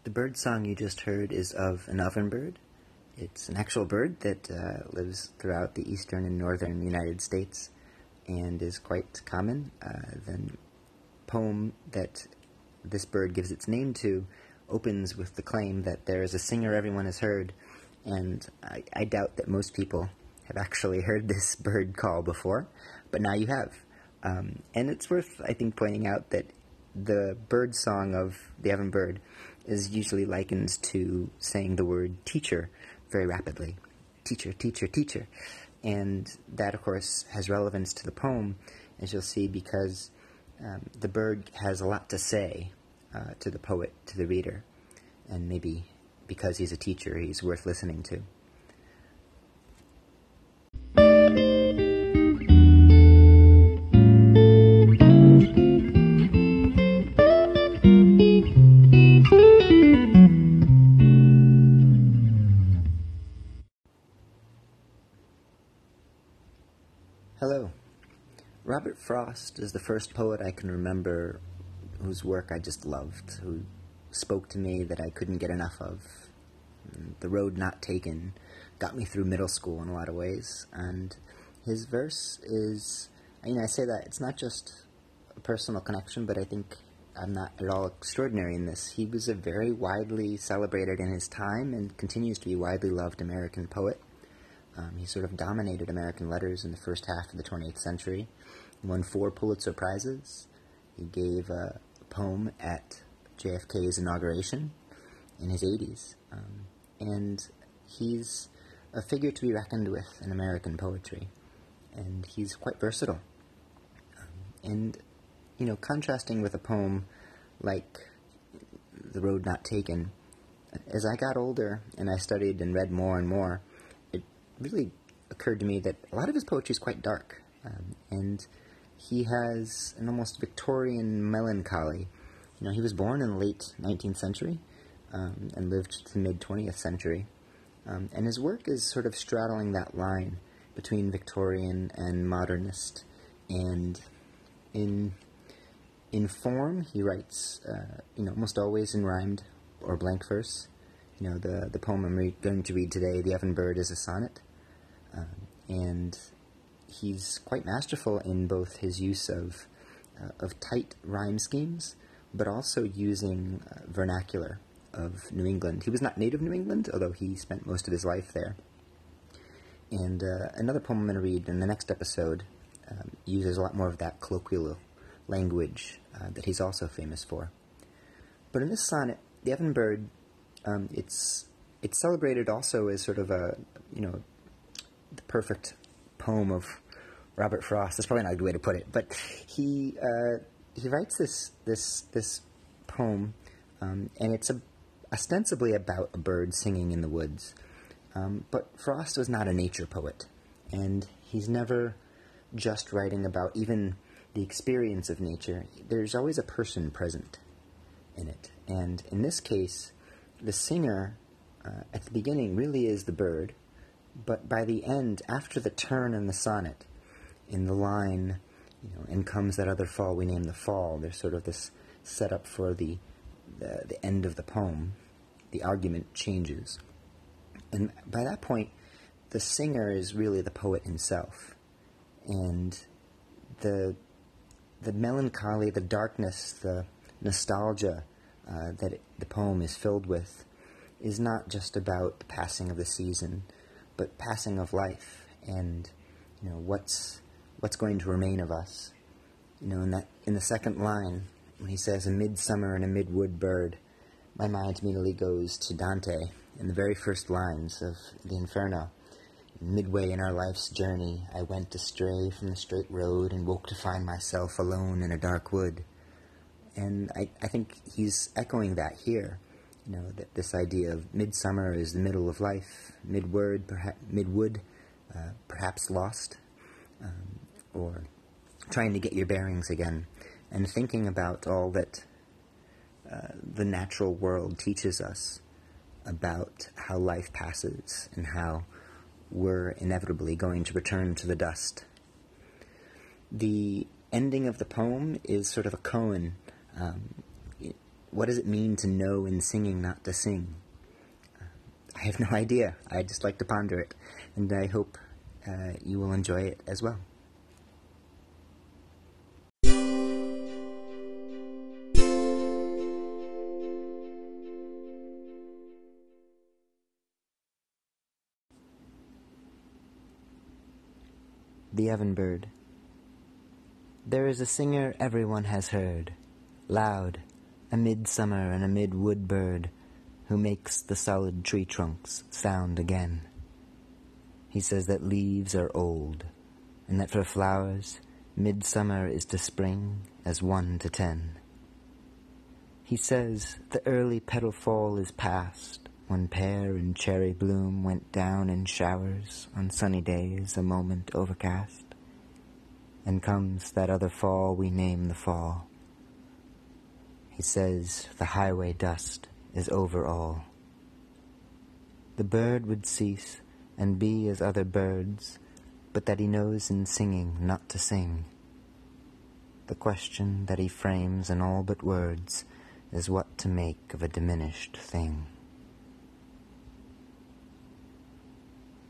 The bird song you just heard is of an ovenbird. It's an actual bird that lives throughout the eastern and northern United States and is quite common. The poem that this bird gives its name to opens with the claim that there is a singer everyone has heard, and I doubt that most people have actually heard this bird call before, but now you have. And it's worth, I think, pointing out that the bird song of the ovenbird is usually likened to saying the word teacher very rapidly. Teacher, teacher, teacher. And that, of course, has relevance to the poem, as you'll see, because the bird has a lot to say to the poet, to the reader, and maybe because he's a teacher, he's worth listening to. Hello. Robert Frost is the first poet I can remember whose work I just loved, who spoke to me that I couldn't get enough of. The Road Not Taken got me through middle school in a lot of ways, and his verse is, I say that, it's not just a personal connection, but I think I'm not at all extraordinary in this. He was a very widely celebrated in his time and continues to be widely loved American poet. He sort of dominated American letters in the first half of the 20th century. He won 4 Pulitzer Prizes. He gave a poem at JFK's inauguration in his 80s. And he's a figure to be reckoned with in American poetry. And he's quite versatile. Contrasting with a poem like The Road Not Taken, as I got older and I studied and read more and more, really occurred to me that a lot of his poetry is quite dark, and he has an almost Victorian melancholy. He was born in the late 19th century and lived to the mid-20th century, and his work is sort of straddling that line between Victorian and modernist, and in form he writes almost always in rhymed or blank verse. The poem I'm going to read today, The Ovenbird, is a sonnet. And he's quite masterful in both his use of tight rhyme schemes, but also using vernacular of New England. He was not native New England, although he spent most of his life there. And another poem I'm going to read in the next episode uses a lot more of that colloquial language that he's also famous for. But in this sonnet, The Ovenbird, it's celebrated also as sort of a, the perfect poem of Robert Frost. That's probably not a good way to put it, but he writes this poem, and it's ostensibly about a bird singing in the woods. But Frost was not a nature poet, and he's never just writing about even the experience of nature. There's always a person present in it, and in this case, the singer at the beginning really is the bird, but by the end, after the turn in the sonnet, in the line, and comes that other fall we name the fall, there's sort of this setup for the end of the poem. The argument changes. And by that point, the singer is really the poet himself. And the melancholy, the darkness, the nostalgia that the poem is filled with is not just about the passing of the season, but passing of life, and what's going to remain of us. In the second line, when he says a midsummer and a midwood bird, my mind immediately goes to Dante in the very first lines of the Inferno. Midway in our life's journey, I went astray from the straight road and woke to find myself alone in a dark wood. And I think he's echoing that here. That this idea of midsummer is the middle of life, midwood, perhaps lost, or trying to get your bearings again, and thinking about all that the natural world teaches us about how life passes and how we're inevitably going to return to the dust. The ending of the poem is sort of a koan. what does it mean to know in singing not to sing? I have no idea. I just like to ponder it, and I hope you will enjoy it as well. The Ovenbird. There is a singer everyone has heard, loud, a midsummer and a mid-wood bird, who makes the solid tree trunks sound again. He says that leaves are old, and that for flowers, midsummer is to spring as 1 to 10. He says the early petal fall is past, when pear and cherry bloom went down in showers on sunny days a moment overcast. And comes that other fall we name the fall. He says the highway dust is over all. The bird would cease and be as other birds, but that he knows in singing not to sing. The question that he frames in all but words is what to make of a diminished thing.